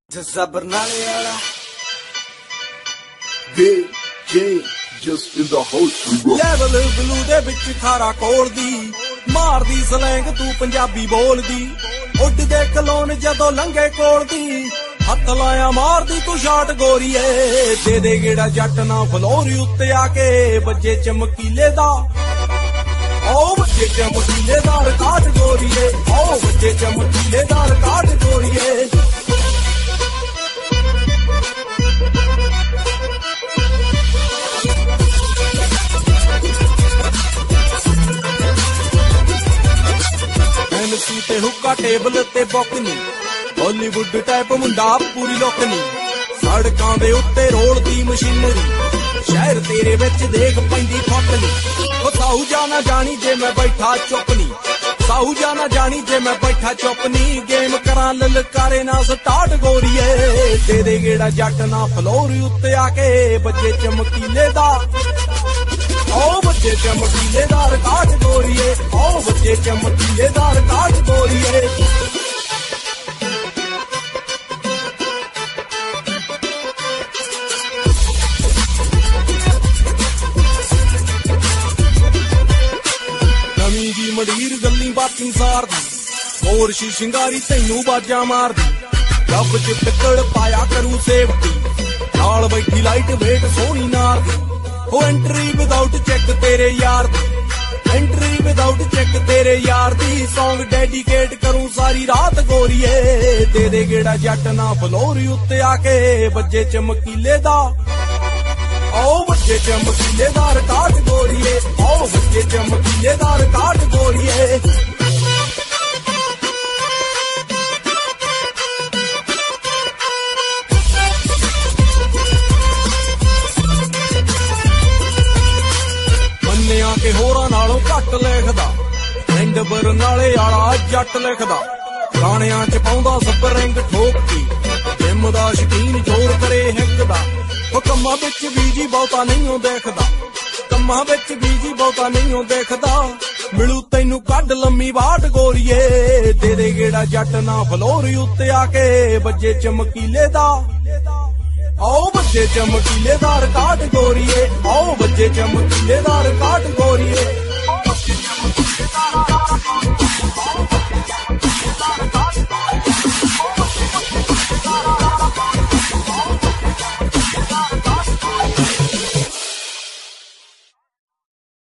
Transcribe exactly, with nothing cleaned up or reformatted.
ਜੱਸਾ ਬਰਨਾਲੇ ਵਾਲਾ D J just in the house level ਬਲੂ ਦੇ ਵਿੱਚ ਖਾਰਾ ਕੋਲ ਦੀ ਮਾਰਦੀ ਸਲੈਂਗ ਤੂੰ ਪੰਜਾਬੀ ਬੋਲਦੀ ਉੱਡਦੇ ਕਲੋਨ ਜਦੋਂ ਲੰਘੇ ਕੋਲ ਦੀ ਹੱਥ ਲਾਇਆ ਮਾਰਦੀ ਤੂੰ ਸ਼ਾਟ ਗੋਰੀਏ ਦੇ ਦੇ ਗੇੜਾ ਜੱਟ ਨਾ ਫਲੋਰੀ ਉੱਤੇ ਆ ਕੇ ਵੱਜੇ ਚਮਕੀਲੇ ਦਾ ਓ ਵੱਜੇ ਚਮਕੀਲੇ ਦਾ ਰਿਕਾਰਡ ਗੋਰੀਏ ਓ ਵੱਜੇ ਚਮਕੀਲੇ ਦਾ ਰਿਕਾਰਡ ਗੋਰੀਏ ਐਮਸੀ ਤੇ ਹੁੱਕਾ ਟੇਬਲ ਤੇ ਬੁੱਕਨੀ ਹਾਲੀਵੁੱਡ ਟਾਈਪ ਮੁੰਡਾ ਪੂਰੀ ਲੋਕਨੀ ਸੜਕਾਂ ਦੇ ਉੱਤੇ ਰੋਲਦੀ ਮਸ਼ੀਨਰੀ ਸ਼ਹਿਰ ਤੇਰੇ ਵਿੱਚ ਦੇਖ ਪੈਂਦੀ ਫੋਟਨੀ ਉਹ ਸਾਊ ਜਾਣਾ ਜਾਣੀ ਜੇ ਮੈਂ ਬੈਠਾ ਚੁੱਪਨੀ ਸਾਊ ਜਾਣਾ ਜਾਣੀ ਜੇ ਮੈਂ ਬੈਠਾ ਚੁੱਪਨੀ ਗੇਮ ਕਰਾਂ ਲਲਕਾਰੇ ਨਾ ਸਟਾਰਟ ਗੋਰੀਏ ਦੇ ਦੇ ਗੇੜਾ ਜੱਟ ਨਾ ਫਲੋਰੀ ਉੱਤੇ ਆ ਕੇ ਵੱਜੇ ਚਮਕੀਲੇ ਦਾ ਓ ਵੱਜੇ ਚਮਕੀਲੇ ਦਾ ਰਿਕਾਰਡ ਗੋਰੀਏ ਓ ਵੱਜੇ ਚਮਕੀਲੇ ਦਾ ਰਿਕਾਰਡ ਗੋਰੀਏ ਨਵੀਂ ਦੀ ਮੜੀਰ ਗੱਲੀ ਬਾਤੀ ਸਾਰਦੀ ਹੋਰ ਸ਼ੀ ਸ਼ਿੰਗਾਰੀ ਤੈਨੂੰ ਬਾਜਾਂ ਮਾਰਦੀ ਰੱਬ ਚ ਪਿੱਤਲ ਪਾਇਆ ਕਰੂ ਸੇਫਟੀ ਨਾਲ ਬੈਠੀ ਲਾਈਟ ਵੇਟ ਸੋਹਣੀ ਨਾਰਦੀ ਹੋ ਐਂਟਰੀ ਵਿਦਆਊਟ ਚੈੱਕ ਤੇਰੇ ਯਾਰ ਦੀ ਐਂਟਰੀ ਵਿਦਆਊਟ ਚੈੱਕ ਤੇਰੇ ਯਾਰ ਦੀ ਸੌਂਗ ਡੈਡੀਕੇਟ ਕਰੂੰ ਸਾਰੀ ਰਾਤ ਗੋਰੀਏ ਦੇ ਦੇ ਗੇੜਾ ਜੱਟ ਨਾ ਫਲੋਰੀ ਉੱਤੇ ਆ ਕੇ ਵੱਜੇ ਚਮਕੀਲੇ ਦਾ ਓ ਵੱਜੇ ਚਮਕੀਲੇ ਦਾ ਰਿਕਾਰਡ ਗੋਰੀਏ ਓ ਵੱਜੇ ਚਮਕੀਲੇ ਦਾ ਰਿਕਾਰਡ ਗੋਰੀਏ ਮੰਨਿਆ ਕਿ ਹੋਰਾਂ ਨਾਲੋਂ ਘੱਟ ਲਿਖਦਾ ਪਿੰਡ ਬਰਨਾਲੇ ਵਾਲਾ ਜੱਟ ਲਿਖਦਾ ਗਾਣਿਆਂ ਚ ਪਾਉਂਦਾ ਸਪਰਿੰਗ ਠੋਕਦੀ ਜਿੰਮ ਦਾ ਸ਼ਕੀਨ ਜ਼ੋਰ ਕਰੇ ਹਿੱਕ ਦਾ ਉਹ ਕੰਮਾਂ ਵਿੱਚ ਬੀਜੀ ਬਹੁਤਾ ਨਹੀਂ ਉਹ ਦੇਖਦਾ ਕੰਮਾਂ ਵਿੱਚ ਬੀਜੀ ਬਹੁਤਾ ਨਹੀਂ ਉਹ ਦੇਖਦਾ ਮਿਲੂ ਤੈਨੂੰ ਕੱਢ ਲੰਮੀ ਬਾਟ ਗੋਰੀਏ ਦੇ ਦੇ ਗੇੜਾ ਜੱਟ ਨਾ ਫਲੋਰੀ ਉੱਤੇ ਆ ਕੇ ਵੱਜੇ ਚਮਕੀਲੇ ਦਾ ਓ ਵੱਜੇ ਚਮਕੀਲੇ ਦਾ ਰਿਕਾਰਡ ਗੋਰੀਏ ਓ ਵੱਜੇ ਚਮਕੀਲੇ ਦਾ ਰਿਕਾਰਡ ਗੋਰੀਏ